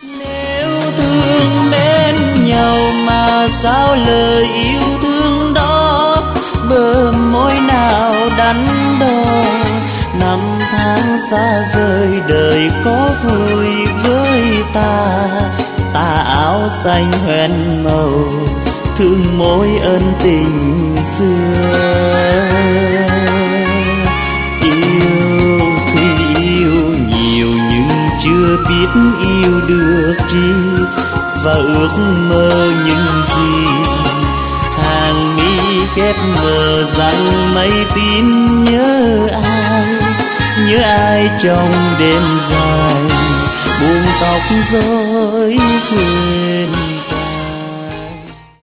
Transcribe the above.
Nếu thương mến nhau mà sao lời yêu thương đó bờ môi nào đắn đo. Năm tháng xa rời đời có vui với ta, tà áo xanh hoen màu thương mối ân tình xưa. Yêu thì yêu nhiều nhưng chưa biết yêu được chi, và ước mơ những gì hàng mi khép mờ rằng mây tin nhớ ai trong đêm dài buông tóc rối quên.